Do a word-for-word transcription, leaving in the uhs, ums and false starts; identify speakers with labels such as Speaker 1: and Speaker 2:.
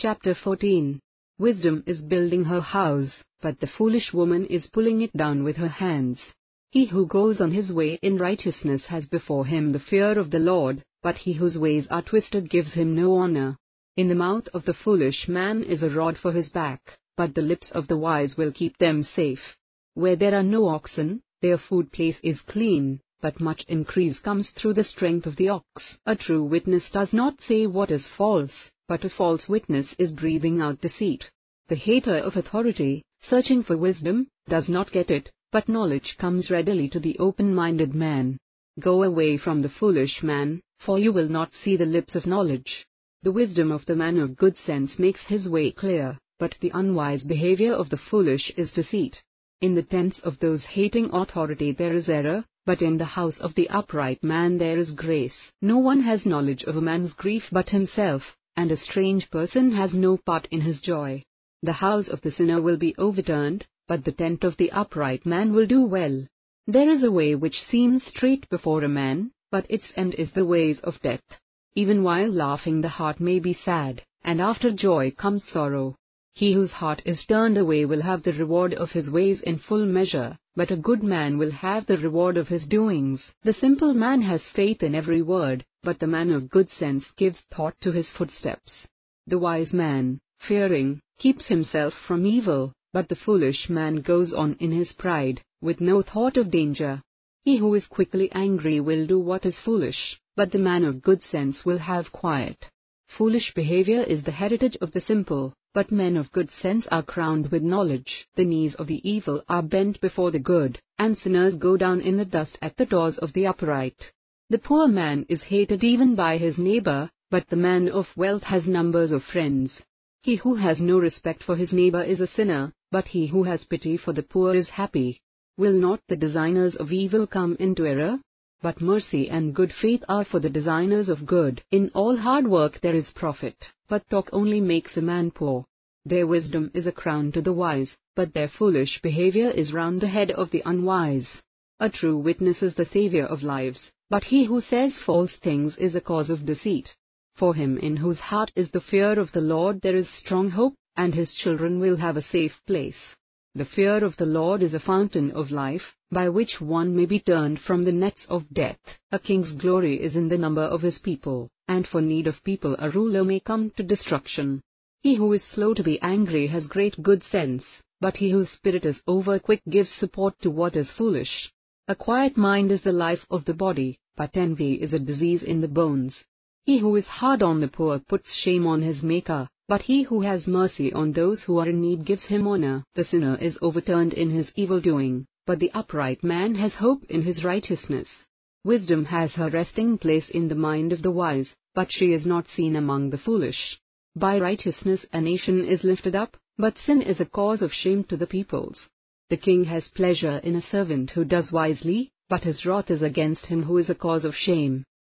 Speaker 1: Chapter fourteen. Wisdom is building her house, but the foolish woman is pulling it down with her hands. He who goes on his way in righteousness has before him the fear of the Lord, but he whose ways are twisted gives him no honor. In the mouth of the foolish man is a rod for his back, but the lips of the wise will keep them safe. Where there are no oxen, their food place is clean, but much increase comes through the strength of the ox. A true witness does not say what is false, but a false witness is breathing out deceit. The hater of authority, searching for wisdom, does not get it, but knowledge comes readily to the open-minded man. Go away from the foolish man, for you will not see the lips of knowledge. The wisdom of the man of good sense makes his way clear, but the unwise behavior of the foolish is deceit. In the tents of those hating authority there is error, but in the house of the upright man there is grace. No one has knowledge of a man's grief but himself, and a strange person has no part in his joy. The house of the sinner will be overturned, but the tent of the upright man will do well. There is a way which seems straight before a man, but its end is the ways of death. Even while laughing the heart may be sad, and after joy comes sorrow. He whose heart is turned away will have the reward of his ways in full measure, but a good man will have the reward of his doings. The simple man has faith in every word, but the man of good sense gives thought to his footsteps. The wise man, fearing, keeps himself from evil, but the foolish man goes on in his pride, with no thought of danger. He who is quickly angry will do what is foolish, but the man of good sense will have quiet. Foolish behavior is the heritage of the simple, but men of good sense are crowned with knowledge. The knees of the evil are bent before the good, and sinners go down in the dust at the doors of the upright. The poor man is hated even by his neighbor, but the man of wealth has numbers of friends. He who has no respect for his neighbor is a sinner, but he who has pity for the poor is happy. Will not the designers of evil come into error? But mercy and good faith are for the designers of good. In all hard work there is profit, but talk only makes a man poor. Their wisdom is a crown to the wise, but their foolish behavior is round the head of the unwise. A true witness is the savior of lives, but he who says false things is a cause of deceit. For him in whose heart is the fear of the Lord there is strong hope, and his children will have a safe place. The fear of the Lord is a fountain of life, by which one may be turned from the nets of death. A king's glory is in the number of his people, and for need of people a ruler may come to destruction. He who is slow to be angry has great good sense, but he whose spirit is over quick gives support to what is foolish. A quiet mind is the life of the body, but envy is a disease in the bones. He who is hard on the poor puts shame on his maker, but he who has mercy on those who are in need gives him honor. The sinner is overturned in his evil doing, but the upright man has hope in his righteousness. Wisdom has her resting place in the mind of the wise, but she is not seen among the foolish. By righteousness a nation is lifted up, but sin is a cause of shame to the peoples. The king has pleasure in a servant who does wisely, but his wrath is against him who is a cause of shame.